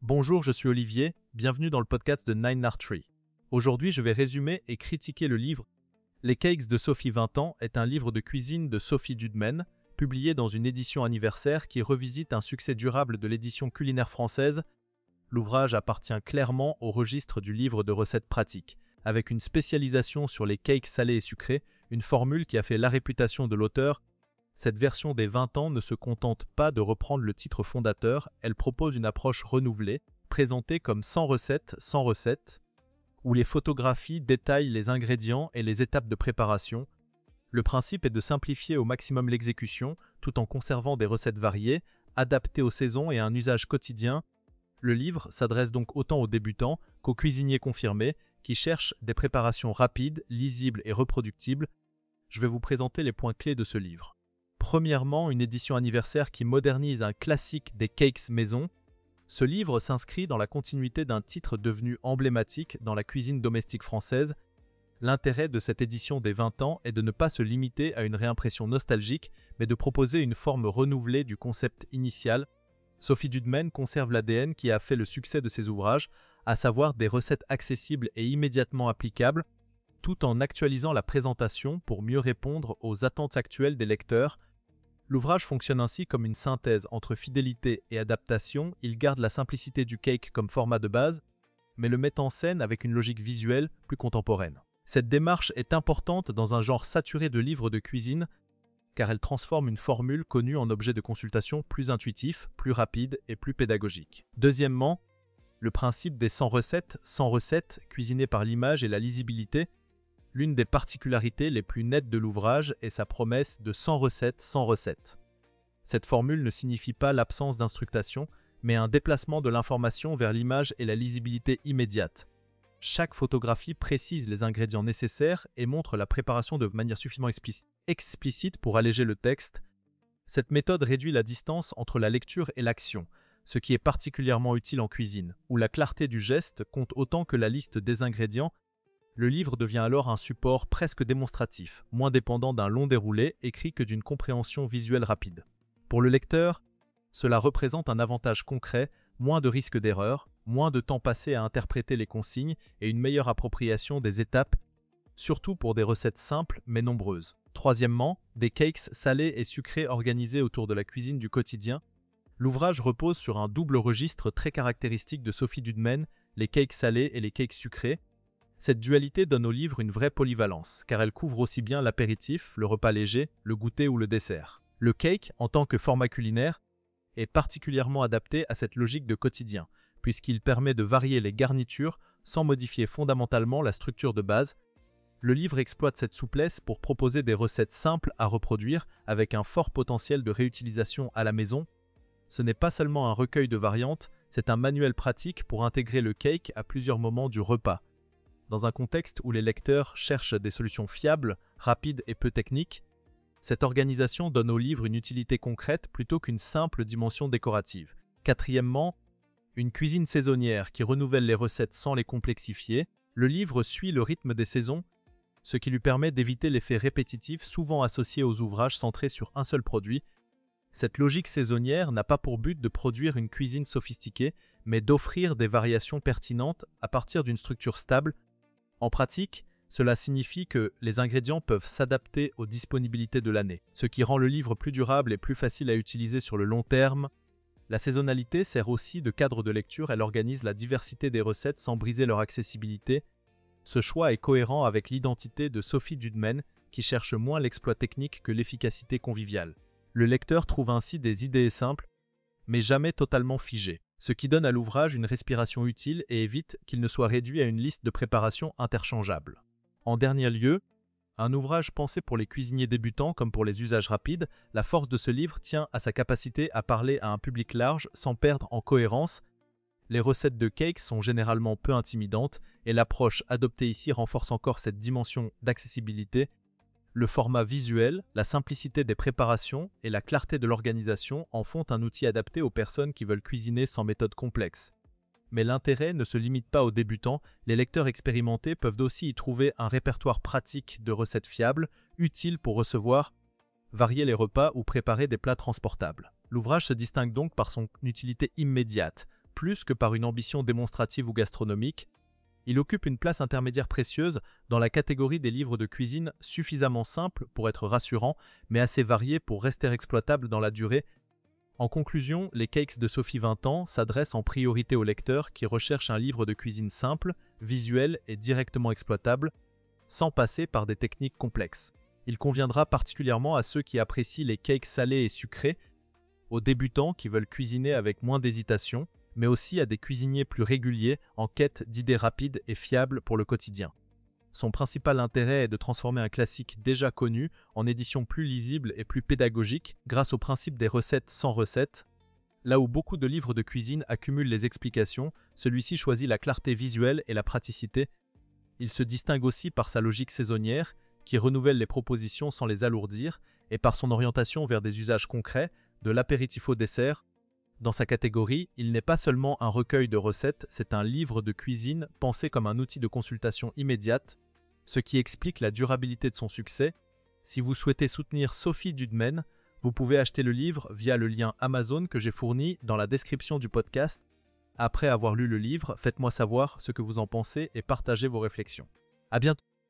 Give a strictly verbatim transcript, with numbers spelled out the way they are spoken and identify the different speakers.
Speaker 1: Bonjour, je suis Olivier, bienvenue dans le podcast de Nine Art Tree. Aujourd'hui, je vais résumer et critiquer le livre Les Cakes de Sophie vingt ans est un livre de cuisine de Sophie Dudemaine, publié dans une édition anniversaire qui revisite un succès durable de l'édition culinaire française. L'ouvrage appartient clairement au registre du livre de recettes pratiques, avec une spécialisation sur les cakes salés et sucrés, une formule qui a fait la réputation de l'auteur. Cette version des vingt ans ne se contente pas de reprendre le titre fondateur, elle propose une approche renouvelée, présentée comme cent recettes sans recettes, où les photographies détaillent les ingrédients et les étapes de préparation. Le principe est de simplifier au maximum l'exécution, tout en conservant des recettes variées, adaptées aux saisons et à un usage quotidien. Le livre s'adresse donc autant aux débutants qu'aux cuisiniers confirmés, qui cherchent des préparations rapides, lisibles et reproductibles. Je vais vous présenter les points clés de ce livre. Premièrement, une édition anniversaire qui modernise un classique des cakes maison. Ce livre s'inscrit dans la continuité d'un titre devenu emblématique dans la cuisine domestique française. L'intérêt de cette édition des vingt ans est de ne pas se limiter à une réimpression nostalgique, mais de proposer une forme renouvelée du concept initial. Sophie Dudemaine conserve l'A D N qui a fait le succès de ses ouvrages, à savoir des recettes accessibles et immédiatement applicables, tout en actualisant la présentation pour mieux répondre aux attentes actuelles des lecteurs. L'ouvrage fonctionne ainsi comme une synthèse entre fidélité et adaptation. Il garde la simplicité du cake comme format de base, mais le met en scène avec une logique visuelle plus contemporaine. Cette démarche est importante dans un genre saturé de livres de cuisine, car elle transforme une formule connue en objet de consultation plus intuitif, plus rapide et plus pédagogique. Deuxièmement, le principe des cent recettes, cent recettes cuisinées par l'image et la lisibilité. L'une des particularités les plus nettes de l'ouvrage est sa promesse de cent recettes sans recettes. Cette formule ne signifie pas l'absence d'instructation, mais un déplacement de l'information vers l'image et la lisibilité immédiate. Chaque photographie précise les ingrédients nécessaires et montre la préparation de manière suffisamment explicite pour alléger le texte. Cette méthode réduit la distance entre la lecture et l'action, ce qui est particulièrement utile en cuisine, où la clarté du geste compte autant que la liste des ingrédients. Le livre devient alors un support presque démonstratif, moins dépendant d'un long déroulé écrit que d'une compréhension visuelle rapide. Pour le lecteur, cela représente un avantage concret, moins de risques d'erreur, moins de temps passé à interpréter les consignes et une meilleure appropriation des étapes, surtout pour des recettes simples mais nombreuses. Troisièmement, des cakes salés et sucrés organisés autour de la cuisine du quotidien. L'ouvrage repose sur un double registre très caractéristique de Sophie Dudemaine, les cakes salés et les cakes sucrés. Cette dualité donne au livre une vraie polyvalence, car elle couvre aussi bien l'apéritif, le repas léger, le goûter ou le dessert. Le cake, en tant que format culinaire, est particulièrement adapté à cette logique de quotidien, puisqu'il permet de varier les garnitures sans modifier fondamentalement la structure de base. Le livre exploite cette souplesse pour proposer des recettes simples à reproduire avec un fort potentiel de réutilisation à la maison. Ce n'est pas seulement un recueil de variantes, c'est un manuel pratique pour intégrer le cake à plusieurs moments du repas. Dans un contexte où les lecteurs cherchent des solutions fiables, rapides et peu techniques, cette organisation donne au livre une utilité concrète plutôt qu'une simple dimension décorative. Quatrièmement, une cuisine saisonnière qui renouvelle les recettes sans les complexifier. Le livre suit le rythme des saisons, ce qui lui permet d'éviter l'effet répétitif souvent associé aux ouvrages centrés sur un seul produit. Cette logique saisonnière n'a pas pour but de produire une cuisine sophistiquée, mais d'offrir des variations pertinentes à partir d'une structure stable. En pratique, cela signifie que les ingrédients peuvent s'adapter aux disponibilités de l'année, ce qui rend le livre plus durable et plus facile à utiliser sur le long terme. La saisonnalité sert aussi de cadre de lecture, elle organise la diversité des recettes sans briser leur accessibilité. Ce choix est cohérent avec l'identité de Sophie Dudemaine, qui cherche moins l'exploit technique que l'efficacité conviviale. Le lecteur trouve ainsi des idées simples, mais jamais totalement figées, ce qui donne à l'ouvrage une respiration utile et évite qu'il ne soit réduit à une liste de préparations interchangeables. En dernier lieu, un ouvrage pensé pour les cuisiniers débutants comme pour les usages rapides, la force de ce livre tient à sa capacité à parler à un public large sans perdre en cohérence. Les recettes de cakes sont généralement peu intimidantes et l'approche adoptée ici renforce encore cette dimension d'accessibilité. Le format visuel, la simplicité des préparations et la clarté de l'organisation en font un outil adapté aux personnes qui veulent cuisiner sans méthode complexe. Mais l'intérêt ne se limite pas aux débutants, les lecteurs expérimentés peuvent aussi y trouver un répertoire pratique de recettes fiables, utiles pour recevoir, varier les repas ou préparer des plats transportables. L'ouvrage se distingue donc par son utilité immédiate, plus que par une ambition démonstrative ou gastronomique. Il occupe une place intermédiaire précieuse dans la catégorie des livres de cuisine suffisamment simples pour être rassurants, mais assez variés pour rester exploitables dans la durée. En conclusion, les Cakes de Sophie vingt ans s'adressent en priorité aux lecteurs qui recherchent un livre de cuisine simple, visuel et directement exploitable, sans passer par des techniques complexes. Il conviendra particulièrement à ceux qui apprécient les cakes salés et sucrés, aux débutants qui veulent cuisiner avec moins d'hésitation, mais aussi à des cuisiniers plus réguliers en quête d'idées rapides et fiables pour le quotidien. Son principal intérêt est de transformer un classique déjà connu en édition plus lisible et plus pédagogique grâce au principe des recettes sans recettes. Là où beaucoup de livres de cuisine accumulent les explications, celui-ci choisit la clarté visuelle et la praticité. Il se distingue aussi par sa logique saisonnière, qui renouvelle les propositions sans les alourdir, et par son orientation vers des usages concrets, de l'apéritif au dessert. Dans sa catégorie, il n'est pas seulement un recueil de recettes, c'est un livre de cuisine pensé comme un outil de consultation immédiate, ce qui explique la durabilité de son succès. Si vous souhaitez soutenir Sophie Dudemaine, vous pouvez acheter le livre via le lien Amazon que j'ai fourni dans la description du podcast. Après avoir lu le livre, faites-moi savoir ce que vous en pensez et partagez vos réflexions. À bientôt.